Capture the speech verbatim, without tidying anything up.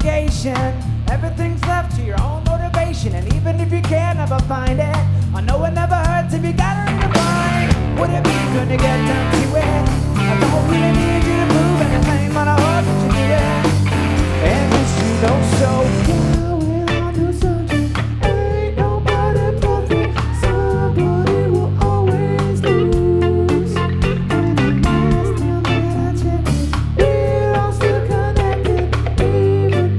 obligation. Everything's left to your own motivation, and even if you can never find it, I know it never hurts if you got it in the